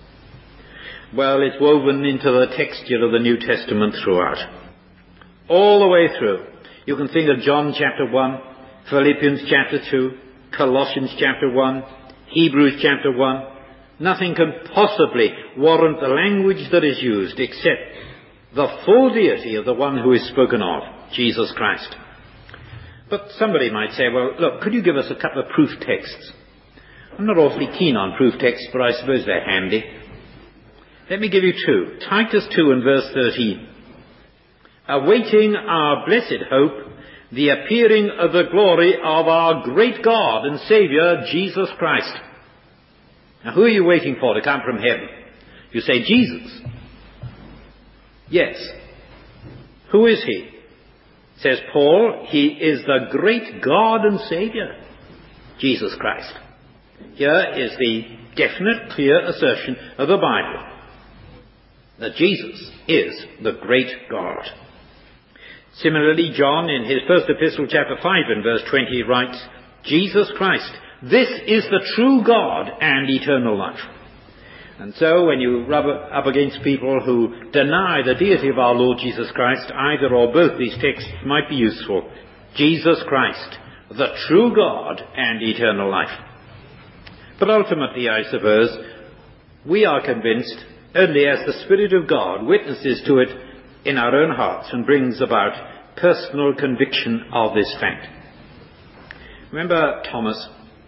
Well, it's woven into the texture of the New Testament throughout. All the way through. You can think of John chapter 1, Philippians chapter 2, Colossians chapter 1, Hebrews chapter 1. Nothing can possibly warrant the language that is used except the full deity of the one who is spoken of, Jesus Christ. But somebody might say, well, look, could you give us a couple of proof texts? I'm not awfully keen on proof texts, but I suppose they're handy. Let me give you two. Titus 2 and verse 13. Awaiting our blessed hope, the appearing of the glory of our great God and Saviour, Jesus Christ. Now, who are you waiting for to come from heaven? You say, Jesus. Yes. Who is he? Says Paul, he is the great God and Saviour, Jesus Christ. Here is the definite, clear assertion of the Bible that Jesus is the great God. Similarly, John, in his first epistle, chapter 5 and verse 20, writes, Jesus Christ, this is the true God and eternal life. And so when you rub up against people who deny the deity of our Lord Jesus Christ, either or both these texts might be useful. Jesus Christ, the true God and eternal life. But ultimately, I suppose, we are convinced only as the Spirit of God witnesses to it in our own hearts and brings about personal conviction of this fact. Remember Thomas,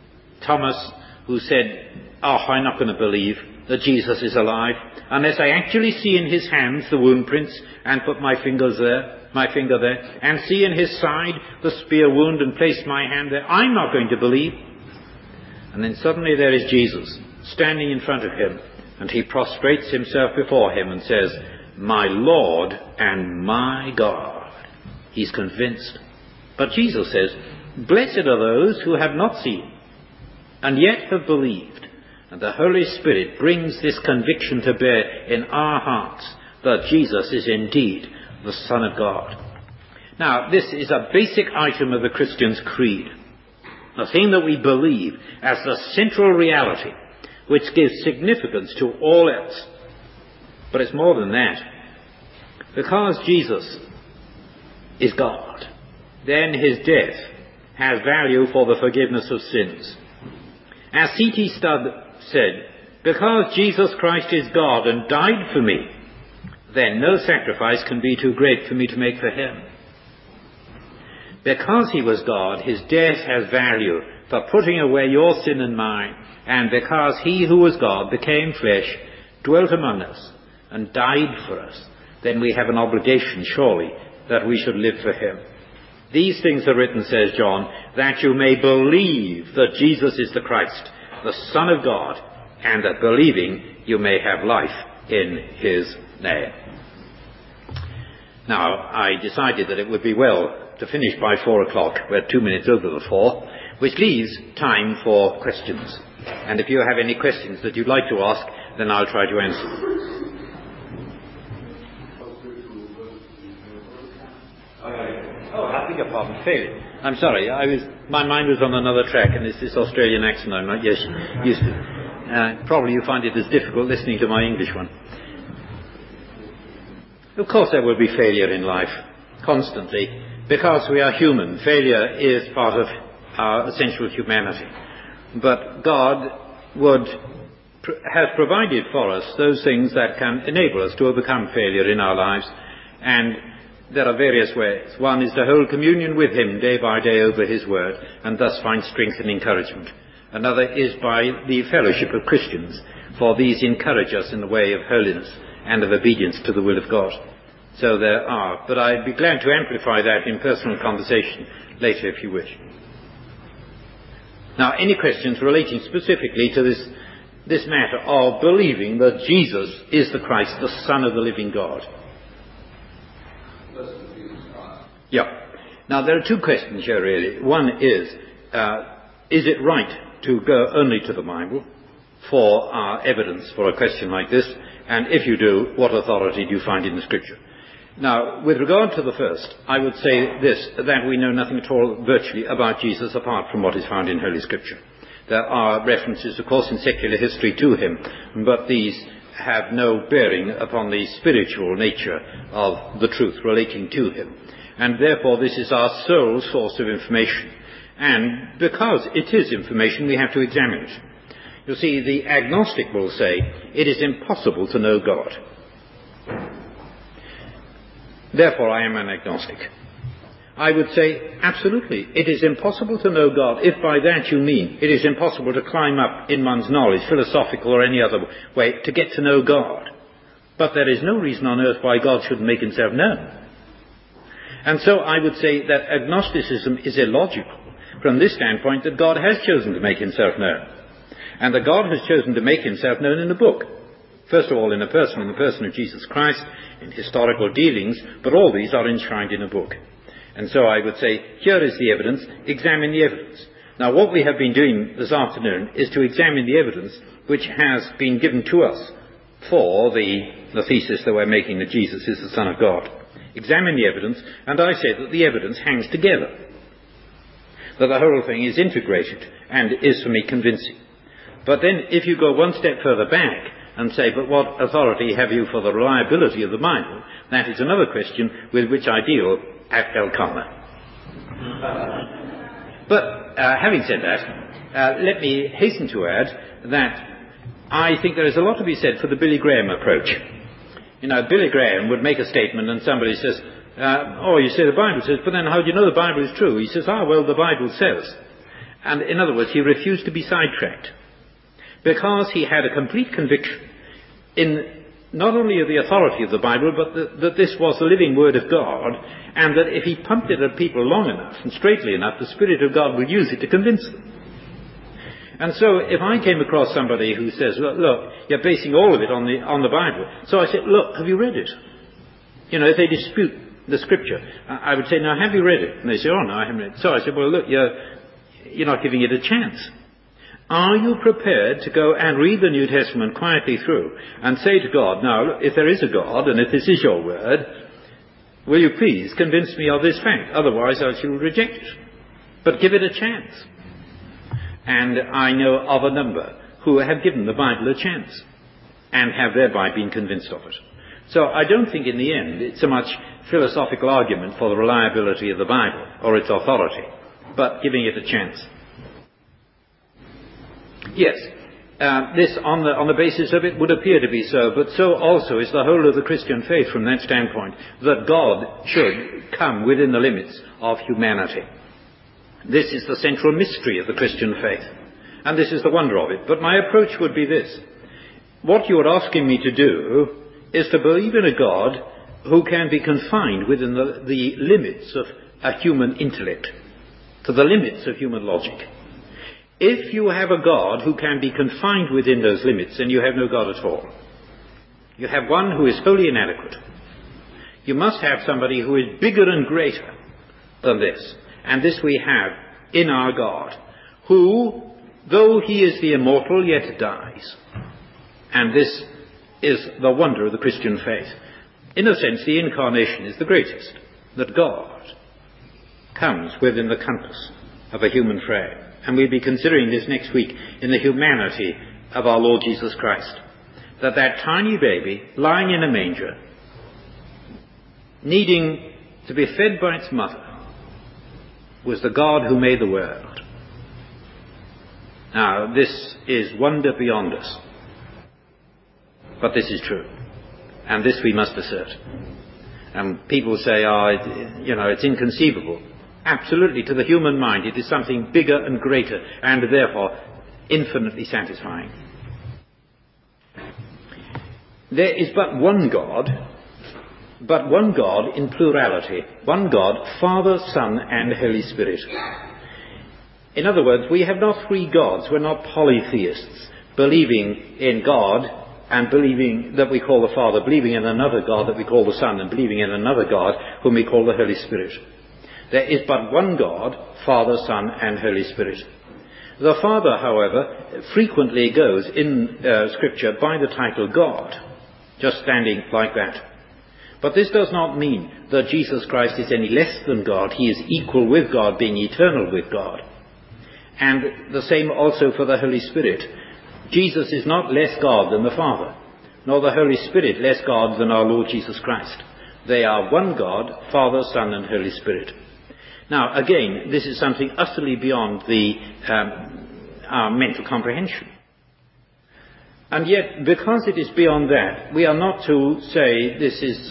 who said, I'm not going to believe that Jesus is alive unless I actually see in his hands the wound prints and put my finger there, and see in his side the spear wound and place my hand there. I'm not going to believe. And then suddenly there is Jesus standing in front of him, and he prostrates himself before him and says, my Lord and my God. He's convinced. But Jesus says, blessed are those who have not seen and yet have believed. And the Holy Spirit brings this conviction to bear in our hearts that Jesus is indeed the Son of God. Now, this is a basic item of the Christian's creed, a thing that we believe as the central reality, which gives significance to all else. But it's more than that. Because Jesus is God, then his death has value for the forgiveness of sins. As C.T. Studd said, because Jesus Christ is God and died for me, then no sacrifice can be too great for me to make for him. Because he was God, his death has value for putting away your sin and mine, and because he who was God became flesh, dwelt among us, and died for us, then we have an obligation, surely, that we should live for him. These things are written, says John, that you may believe that Jesus is the Christ, the Son of God, and that believing you may have life in his name. Now, I decided that it would be well to finish by 4 o'clock. We're 2 minutes over the 4, which leaves time for questions. And if you have any questions that you'd like to ask, then I'll try to answer them. Oh, I beg your pardon, failure. I'm sorry, my mind was on another track, and it's this Australian accent I'm not used to. Probably you find it as difficult listening to my English one. Of course there will be failure in life, constantly, because we are human. Failure is part of our essential humanity. But God has provided for us those things that can enable us to overcome failure in our lives, and there are various ways. One is to hold communion with Him day by day over His Word, and thus find strength and encouragement. Another is by the fellowship of Christians, for these encourage us in the way of holiness and of obedience to the will of God. So there are, but I'd be glad to amplify that in personal conversation later if you wish. Now, any questions relating specifically to this matter of believing that Jesus is the Christ, the Son of the living God? Yeah. Now, there are two questions here, really. One is it right to go only to the Bible for evidence for a question like this? And if you do, what authority do you find in the Scripture? Now, with regard to the first, I would say this, that we know nothing at all virtually about Jesus apart from what is found in Holy Scripture. There are references, of course, in secular history to him, but these have no bearing upon the spiritual nature of the truth relating to him. And therefore this is our sole source of information. And because it is information, we have to examine it. You see, the agnostic will say, it is impossible to know God. Therefore I am an agnostic. I would say, absolutely, it is impossible to know God, if by that you mean it is impossible to climb up in one's knowledge, philosophical or any other way, to get to know God. But there is no reason on earth why God shouldn't make himself known. And so I would say that agnosticism is illogical from this standpoint, that God has chosen to make himself known. And that God has chosen to make himself known in a book. First of all, in the person of Jesus Christ, in historical dealings, but all these are enshrined in a book. And so I would say, here is the evidence, examine the evidence. Now what we have been doing this afternoon is to examine the evidence which has been given to us for the thesis that we're making that Jesus is the Son of God. Examine the evidence, and I say that the evidence hangs together. That the whole thing is integrated and is for me convincing. But then if you go one step further back and say, but what authority have you for the reliability of the Bible? That is another question with which I deal at El Karma. But having said that, let me hasten to add that I think there is a lot to be said for the Billy Graham approach. You know, Billy Graham would make a statement and somebody says, oh, you say the Bible says, but then how do you know the Bible is true? He says, well, the Bible says. And in other words, he refused to be sidetracked. Because he had a complete conviction in not only of the authority of the Bible, but that this was the living Word of God, and that if he pumped it at people long enough and straightly enough, the Spirit of God would use it to convince them. And so if I came across somebody who says, look, you're basing all of it on the Bible. So I said, look, have you read it? You know, if they dispute the Scripture, I would say, now, have you read it? And they say, oh, no, I haven't read it. So I said, well, look, you're not giving it a chance. Are you prepared to go and read the New Testament quietly through and say to God, now, look, if there is a God and if this is your word, will you please convince me of this fact? Otherwise I shall reject it. But give it a chance. And I know of a number who have given the Bible a chance and have thereby been convinced of it. So I don't think in the end it's so much philosophical argument for the reliability of the Bible or its authority, but giving it a chance. Yes, this on the basis of it would appear to be so, but so also is the whole of the Christian faith from that standpoint, that God should come within the limits of humanity. This is the central mystery of the Christian faith, and this is the wonder of it. But my approach would be this. What you are asking me to do is to believe in a God who can be confined within the limits of a human intellect, to the limits of human logic. If you have a God who can be confined within those limits, then you have no God at all. You have one who is wholly inadequate. You must have somebody who is bigger and greater than this. And this we have in our God, who, though he is the immortal, yet dies. And this is the wonder of the Christian faith. In a sense, the incarnation is the greatest, that God comes within the compass of a human frame. And we'll be considering this next week in the humanity of our Lord Jesus Christ. That tiny baby lying in a manger, needing to be fed by its mother, was the God who made the world. Now, this is wonder beyond us. But this is true. And this we must assert. And people say, it's inconceivable. Absolutely, to the human mind, it is something bigger and greater, and therefore infinitely satisfying. There is but one God in plurality. One God, Father, Son, and Holy Spirit. In other words, we have not three gods. We're not polytheists, believing in God and believing that we call the Father, believing in another God that we call the Son, and believing in another God whom we call the Holy Spirit. There is but one God, Father, Son, and Holy Spirit. The Father, however, frequently goes in Scripture by the title God, just standing like that. But this does not mean that Jesus Christ is any less than God. He is equal with God, being eternal with God. And the same also for the Holy Spirit. Jesus is not less God than the Father, nor the Holy Spirit less God than our Lord Jesus Christ. They are one God, Father, Son, and Holy Spirit. Now, again, this is something utterly beyond our mental comprehension. And yet, because it is beyond that, we are not to say this is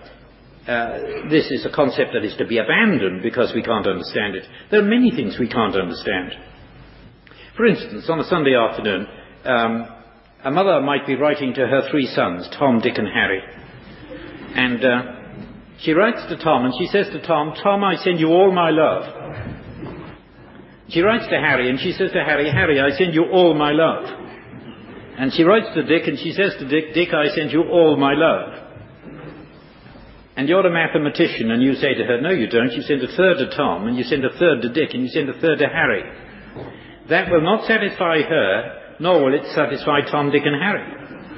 a concept that is to be abandoned because we can't understand it. There are many things we can't understand. For instance, on a Sunday afternoon, a mother might be writing to her three sons, Tom, Dick, and Harry. And she writes to Tom, and she says to Tom, "Tom, I send you all my love." She writes to Harry, and she says to Harry, "Harry, I send you all my love." And she writes to Dick, and she says to Dick, "Dick, I send you all my love." And you're a mathematician, and you say to her, "No, you don't. You send a third to Tom, and you send a third to Dick, and you send a third to Harry." That will not satisfy her, nor will it satisfy Tom, Dick, and Harry.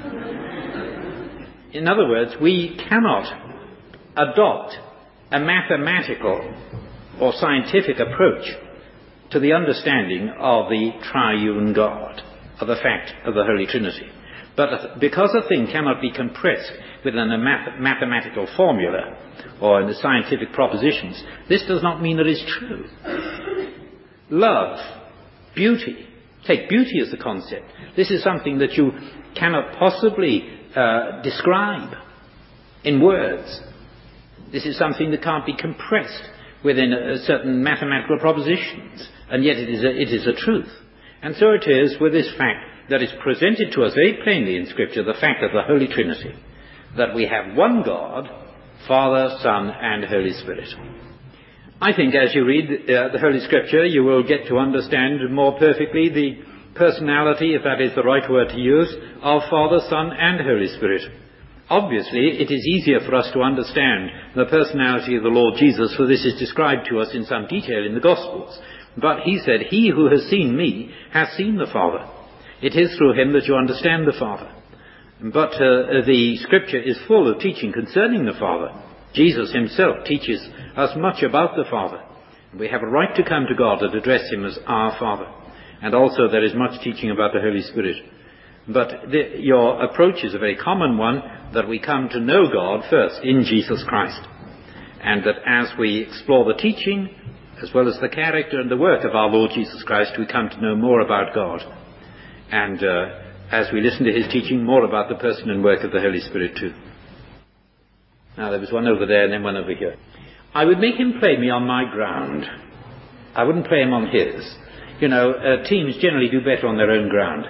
In other words, we cannot adopt a mathematical or scientific approach to the understanding of the triune God, of the fact of the Holy Trinity. But because a thing cannot be compressed within a mathematical formula or in the scientific propositions, this does not mean that it's true. Love, beauty, take beauty as the concept. This is something that you cannot possibly describe in words. This is something that can't be compressed within certain mathematical propositions, and yet it is a truth. And so it is with this fact that is presented to us very plainly in Scripture, the fact of the Holy Trinity, that we have one God, Father, Son, and Holy Spirit. I think as you read the Holy Scripture, you will get to understand more perfectly the personality, if that is the right word to use, of Father, Son, and Holy Spirit. Obviously, it is easier for us to understand the personality of the Lord Jesus, for this is described to us in some detail in the Gospels. But he said, "He who has seen me has seen the Father." It is through him that you understand the Father. But the Scripture is full of teaching concerning the Father. Jesus himself teaches us much about the Father. We have a right to come to God and address him as our Father. And also there is much teaching about the Holy Spirit. But your approach is a very common one, that we come to know God first in Jesus Christ. And that as we explore the teaching, as well as the character and the work of our Lord Jesus Christ, we come to know more about God. And as we listen to his teaching, more about the person and work of the Holy Spirit too. Now there was one over there and then one over here. I would make him play me on my ground. I wouldn't play him on his. Teams generally do better on their own ground.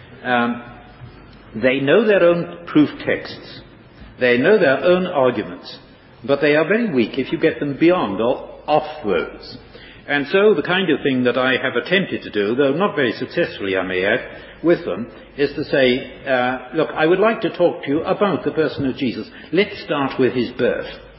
They know their own proof texts. They know their own arguments. But they are very weak if you get them beyond or off those. And so the kind of thing that I have attempted to do, though not very successfully I may add, with them, is to say, look, I would like to talk to you about the person of Jesus. Let's start with his birth.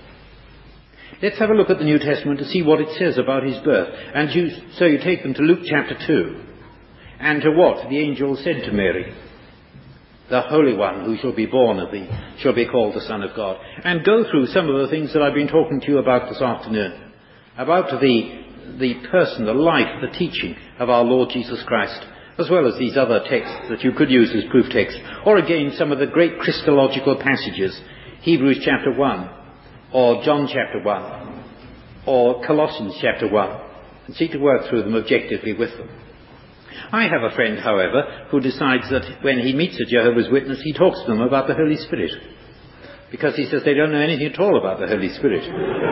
Let's have a look at the New Testament to see what it says about his birth. And so you take them to Luke chapter 2, and to what the angel said to Mary. The Holy One who shall be born of thee shall be called the Son of God. And go through some of the things that I've been talking to you about this afternoon. About the person, the life, the teaching of our Lord Jesus Christ, as well as these other texts that you could use as proof texts. Or again, some of the great Christological passages, Hebrews chapter 1, or John chapter 1, or Colossians chapter 1, and seek to work through them objectively with them. I have a friend, however, who decides that when he meets a Jehovah's Witness, he talks to them about the Holy Spirit, because he says they don't know anything at all about the Holy Spirit.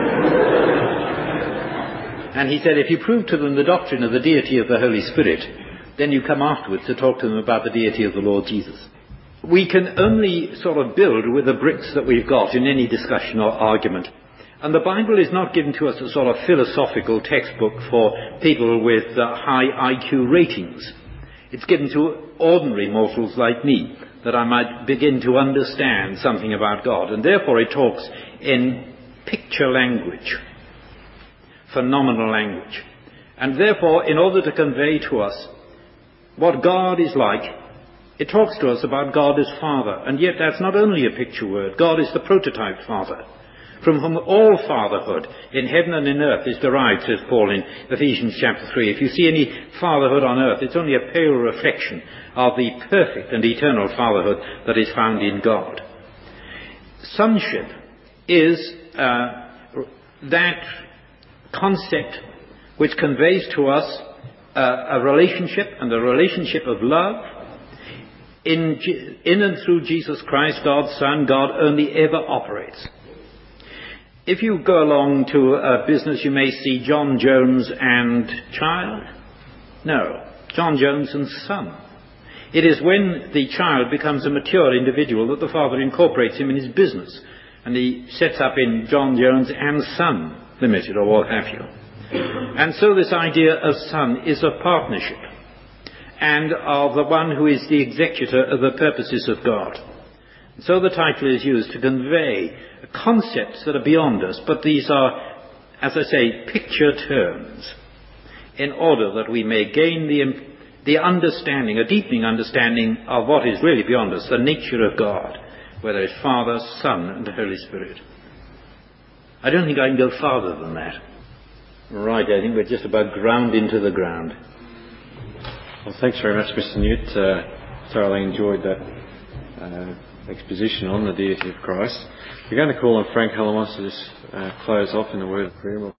And he said, if you prove to them the doctrine of the deity of the Holy Spirit, then you come afterwards to talk to them about the deity of the Lord Jesus. We can only sort of build with the bricks that we've got in any discussion or argument. And the Bible is not given to us a sort of philosophical textbook for people with high IQ ratings. It's given to ordinary mortals like me, that I might begin to understand something about God. And therefore it talks in picture language, phenomenal language. And therefore, in order to convey to us what God is like, it talks to us about God as Father. And yet that's not only a picture word. God is the prototype Father, from whom all fatherhood in heaven and in earth is derived, says Paul in Ephesians chapter 3. If you see any fatherhood on earth, it's only a pale reflection of the perfect and eternal fatherhood that is found in God. Sonship is that concept which conveys to us a relationship, and a relationship of love in and through Jesus Christ, God's Son. God only ever operates. If you go along to a business, you may see John Jones and child. No, John Jones and son. It is when the child becomes a mature individual that the father incorporates him in his business, and he sets up in John Jones and Son Limited, or what have you. And so this idea of son is a partnership, and of the one who is the executor of the purposes of God. So the title is used to convey concepts that are beyond us, but these are, as I say, picture terms, in order that we may gain the understanding, a deepening understanding of what is really beyond us, the nature of God, whether it's Father, Son, and the Holy Spirit. I don't think I can go farther than that. Right, I think we're just about ground into the ground.
Well, thanks very much, Mr. Newt. Thoroughly enjoyed that exposition on the deity of Christ. We're going to call on Frank Hallam to just close off in a word of prayer.